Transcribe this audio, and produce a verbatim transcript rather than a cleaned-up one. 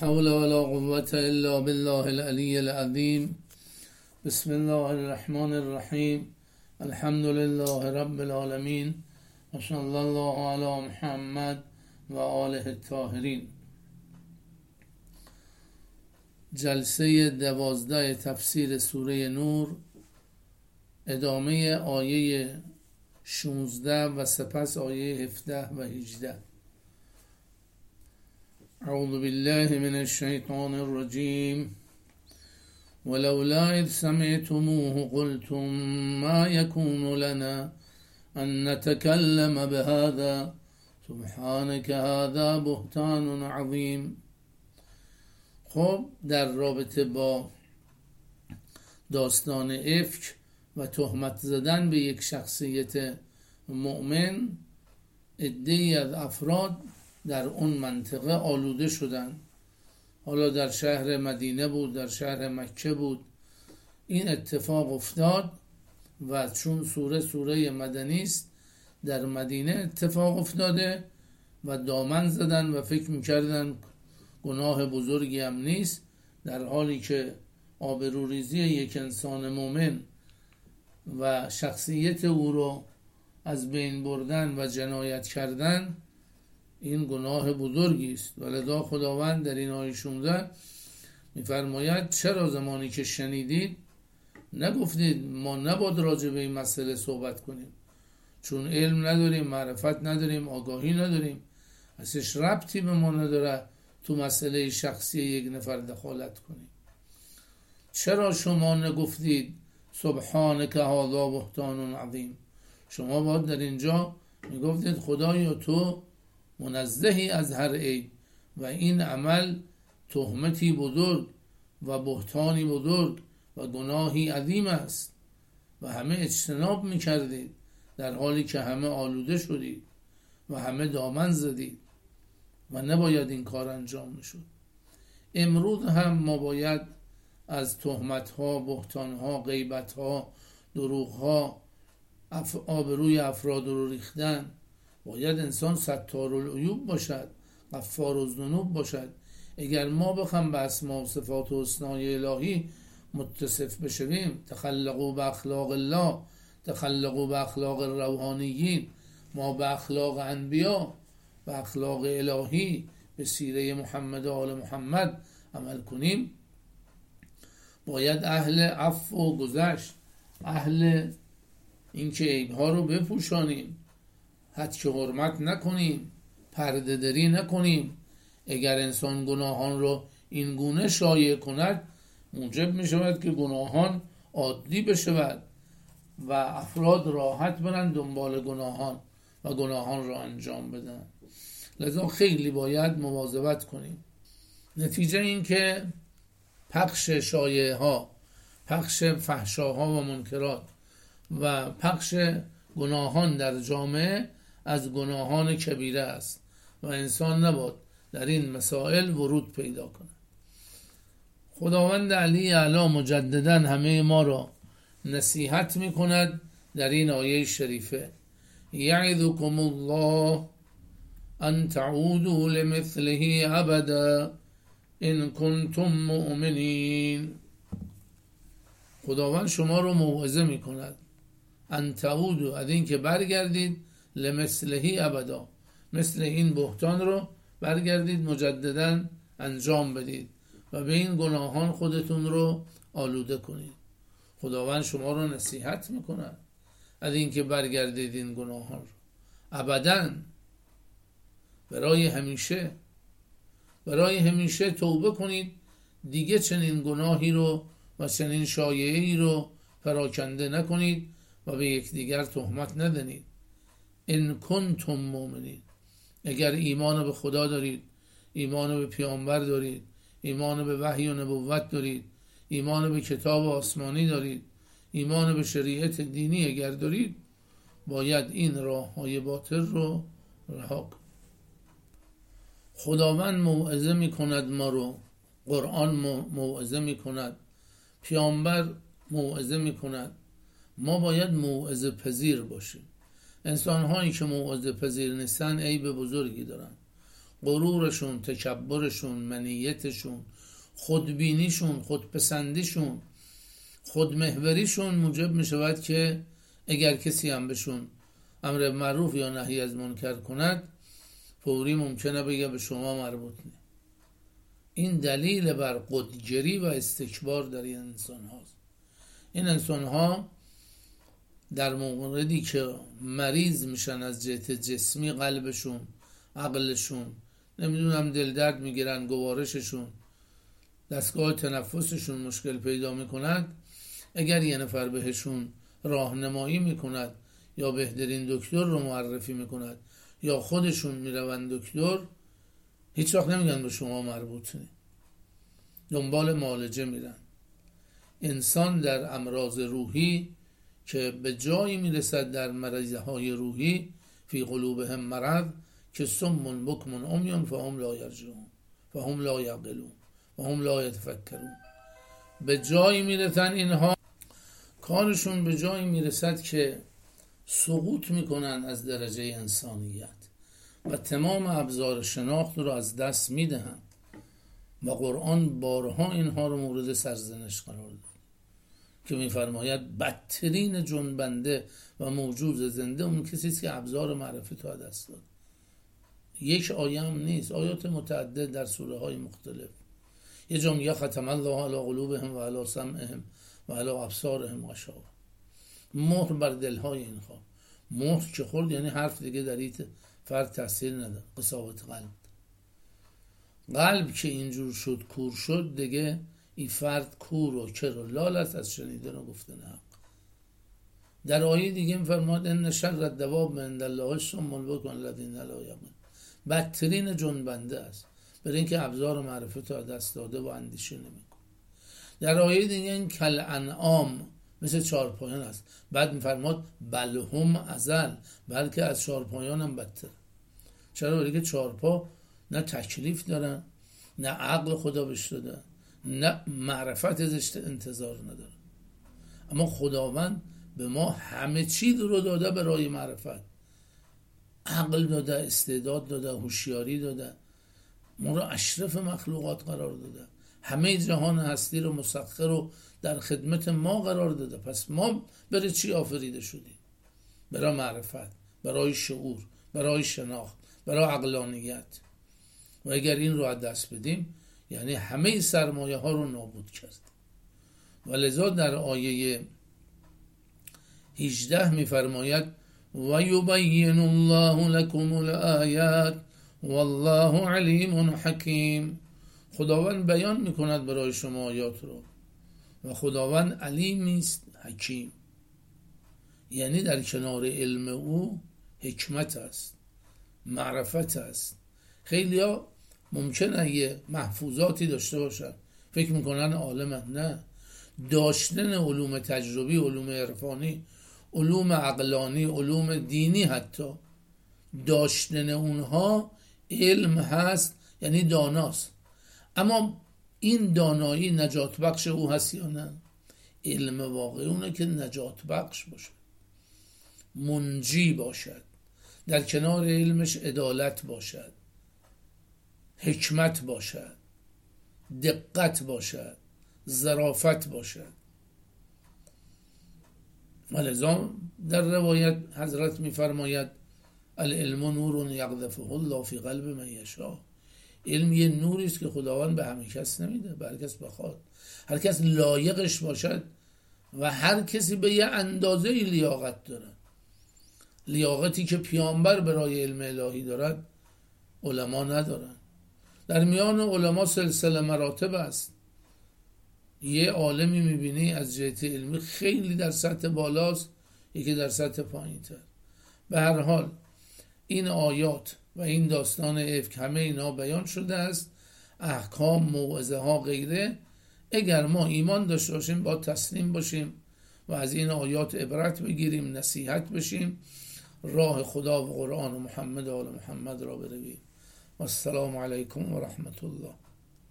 حول ولا قوة إلا بالله العلي العظيم. بسم الله الرحمن الرحيم. الحمد لله رب العالمين و صلی الله علی محمد و آله الطاهرین. جلسه دوازده تفسیر سوره نور، ادامه آیه شانزده و سپس آیه هفده و هجده. اعوذ بالله من الشیطان الرجیم. ولولا اذ سمعتموه قلتم ما يكون لنا ان نتكلم بهذا سبحانك هذا بهتان عظیم. خب در رابطه با داستان افک و تهمت زدن به یک شخصیت مؤمن، عده‌ای از افراد در اون منطقه آلوده شدند. حالا در شهر مدینه بود، در شهر مکه بود، این اتفاق افتاد و چون سوره سوره مدنی است در مدینه اتفاق افتاده و دامن زدن و فکر میکردن گناه بزرگی هم نیست، در حالی که آبروریزی یک انسان مؤمن و شخصیت او رو از بین بردن و جنایت کردن این گناه بزرگی است. ولذا خداوند در این آیه شانزده میفرماید چرا زمانی که شنیدید نگفتید ما نباید راجع به این مسئله صحبت کنیم، چون علم نداریم، معرفت نداریم، آگاهی نداریم، اصلش ربطی به ما نداره تو مسئله شخصی یک نفر دخالت کنیم. چرا شما نگفتید سبحانک هذا بهتان عظیم؟ شما باید در اینجا میگفتید خدایا تو منزهی از هر عیب و این عمل تهمتی بزرگ و بهتانی بزرگ و گناهی عظیم است و همه اجتناب میکردید در حالی که همه آلوده شدید و همه دامن زدید و نباید این کار انجام میشد. امروز هم ما باید از تهمت‌ها، بهتان‌ها، غیبت‌ها، دروغ‌ها، اف... آبروی افراد رو ریختن. باید انسان ستار العیوب باشد، غفار الذنوب باشد. اگر ما بخوام به اسماء و صفات و حسنای الهی متصف بشویم، تخلقوا به اخلاق الله، تخلقوا به اخلاق الروحانیین، ما به اخلاق انبیا، به اخلاق الهی، به سیره محمد و آل محمد عمل کنیم، باید اهل عفو و گذشت، اهل اینکه عیب‌ها رو بپوشانیم، حد که حرمت نکنیم، پرده دری نکنیم. اگر انسان گناهان رو این گونه شایع کند موجب می شود که گناهان عادی بشود و افراد راحت برن دنبال گناهان و گناهان را انجام بدن. لذا خیلی باید مواظبت کنیم. نتیجه این که پخش شایعه ها، پخش فحشاها و منکرات و پخش گناهان در جامعه از گناهان کبیره است و انسان نباید در این مسائل ورود پیدا کنه. خداوند علی اعلی مجددا همه ما را نصیحت می کند در این آیه شریفه: یعظکم الله ان تعودوا لمثله ابدا ان کنتم مؤمنین. خداوند شما رو موعظه می کند ان تعودوا، از این که برگردید، لمثله ابدا، مثل این بهتان رو برگردید مجددا انجام بدید و به این گناهان خودتون رو آلوده کنید. خداوند شما رو نصیحت میکنه از این که برگردید این گناهان رو ابدا، برای همیشه، برای همیشه توبه کنید، دیگه چنین گناهی رو و چنین شایعه‌ای رو پراکنده نکنید و به یکدیگر تهمت ندهید. ان کنتم مؤمنین، اگر ایمان به خدا دارید، ایمان به پیامبر دارید، ایمان به وحی و نبوت دارید، ایمان به کتاب آسمانی دارید، ایمان به شریعت دینی اگر دارید، باید این راه های باطل رو رها کنید. خداوند موعظه می کند ما رو، قرآن موعظه می کند، پیامبر موعظه می کند. ما باید موعظه پذیر باشیم. انسان هایی که موعظه پذیر نیستن عیب بزرگی دارن. غرورشون، تکبرشون، منیتشون، خودبینیشون، خودپسندیشون، خودمحوریشون موجب می شود که اگر کسی هم بهشون امر معروف یا نهی از منکر کند فوری ممکنه بگه به شما مربوط نیست. این دلیل بر قدگری و استکبار در این انسان هاست. این انسان ها در موردی که مریض میشن از جهت جسمی، قلبشون، عقلشون، نمیدونم دل درد میگیرن، گوارششون، دستگاه تنفسشون مشکل پیدا میکند، اگر یه نفر بهشون راهنمایی میکند یا بهترین دکتر رو معرفی میکند یا خودشون میروند دکتر، هیچ وقت نمیگن به شما مربوط نیست، دنبال معالجه میرن. انسان در امراض روحی که به جایی میرسد در مرض های روحی، فی قلوبهم مرض، که سم بکم عمی فهم لا یرجعون فهم لا یعقلون فهم لا یتفکرون، به جایی میرسن اینها، کارشون به جایی میرسد که سقوط میکنن از درجه انسانیت و تمام ابزار شناخت رو از دست میدهن و قرآن بارها اینها رو مورد سرزنش قرار داد که میفرماید بدترین جنبنده و موجود زنده اون کسی است که ابزار معرفت رو از دست داد. یک آیه هم نیست، آیات متعدد در سوره های مختلف. یه جا میگه ختم الله علی قلوبهم و علی سمعهم و علی ابصارهم غشاوه، مهر بر دلهای اینها. مهر که خورد یعنی حرف دیگه در این فرد تاثیر نداره، قساوت قلب. قلب که اینجور شد، کور شد، دیگه این فرد کور و کر و لال است از شنیدن و گفتن حق. در آیه دیگه میفرماد ان شر الدواب عند الله الصم البکم الذین لا یعقلون، بدترین جنبنده است برای اینکه ابزار معرفت رو دست داده و اندیشه نمیکنه. در آیه دیگه این کل انعام، مثل چارپایان است. بعد میفرماد بل هم ازل، بلکه از چارپایان هم بدتر. چرا؟ برای که چارپا نه تکلیف دارن، نه عقل خدا بهش داده، نه معرفت ازش انتظار نداره. اما خداوند به ما همه چیز رو داده برای معرفت، عقل داده، استعداد داده، هوشیاری داده، ما رو اشرف مخلوقات قرار داده، همه جهان هستی رو مسخر و در خدمت ما قرار داده. پس ما برای چی آفریده شدیم؟ برای معرفت، برای شعور، برای شناخت، برای عقلانیت. و اگر این رو از دست بدیم یعنی همه سرمایه ها رو نابود کردیم. و لذا در آیه هجده میفرماید و یبین الله لکم الآیات والله علیم حکیم، خداوند بیان میکند برای شما آیات رو و خداوند علیم است، حکیم. یعنی در کنار علم او حکمت است، معرفت است. خیلی ها ممکنه یه محفوظاتی داشته باشن، فکر میکنن عالمن. نه، داشتن علوم تجربی، علوم عرفانی، علوم عقلانی، علوم دینی، حتی داشتن اونها علم هست، یعنی داناست. اما این دانایی نجات بخش او هست یا نه؟ علم واقعی اونه که نجات بخش باشه، منجی باشد، در کنار علمش عدالت باشد، حکمت باشد، دقت باشد، ظرافت باشد. ولذا در روایت حضرت میفرماید العلم نور یقذفه الله فی قلب من یشاء، علم یه نوری است که خداوند به همه کس نمیده، به هر کس بخواد. هر کس لایقش باشد و هر کسی به یه اندازه لیاقت داره. لیاقتی که پیامبر برای علم الهی دارد علما ندارن. در میان علما سلسله مراتب است. یه عالمی میبینی از جهت علمی خیلی در سطح بالاست، یکی در سطح پایین تر. به هر حال این آیات و این داستان افک همه اینا بیان شده است، احکام، موعظه ها، غیره. اگر ما ایمان داشته باشیم با تسلیم باشیم و از این آیات عبرت بگیریم، نصیحت بشیم، راه خدا و قرآن و محمد و آل محمد را برویم. و السلام علیکم و رحمت الله.